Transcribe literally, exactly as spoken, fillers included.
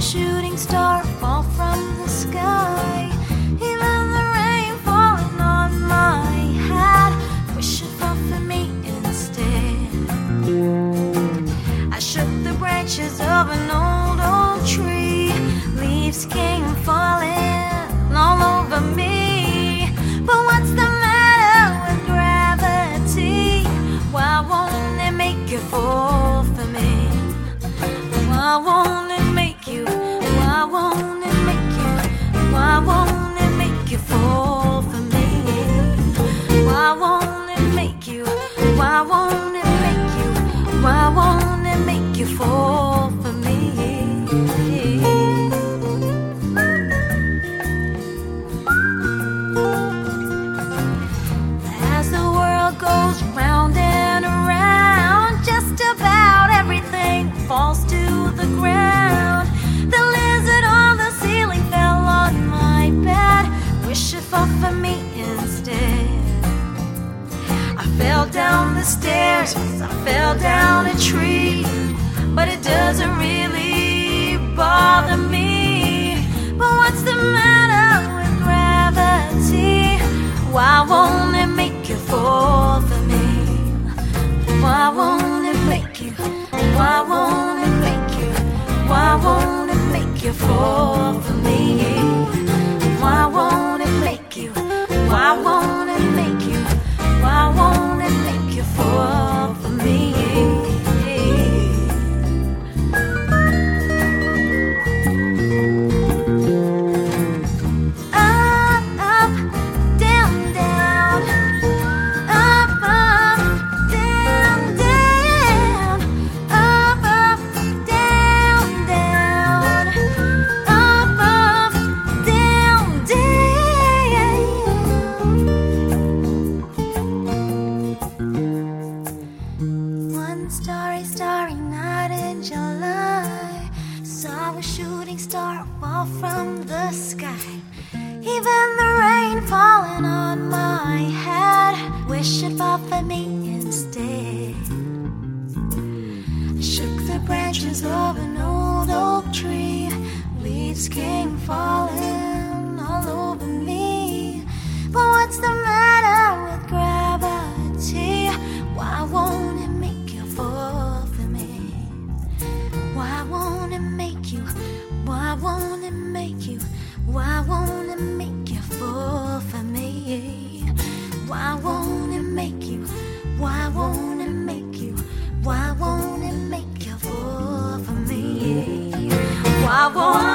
shooting star fall from the sky. Even the rain falling on my hat, wish it fell for me instead. I shook the branches of an old oak tree. Leaves came falling all over me. But what's the matter with gravity? Why won't it make it fall for me? Why won't it make you? Why won't it make you? Why won't it make you fall for me? Why won't it make you? Why won't it make you? Why won't it make you fall for me? As the world goes round and around, just about everything falls to the ground. The lizard on the ceiling fell on my bed, wish it fell for me instead. I fell down the stairs, I fell down a tree, but it doesn't really bother me. But what's the matter with gravity? Why won't it make you fall for me? Why won't it make you? Why won't it make you? Why won't it make you fall for me? Why won't it make you? Why won't it make you? Why won't it make you fall for me? Starry, starry night in July, saw a shooting star fall from the sky. Even the rain falling on my head, wish it fell for me instead. I shook the branches of an old oak tree, leaves came falling all over me. But what's the matter with gravity? Why won't it make you fall for me? Why won't it make you? Why won't it make you? Why won't it make you fall for me? Why won't it make you? Why won't it make you? Why won't it make you fall for me? Why won't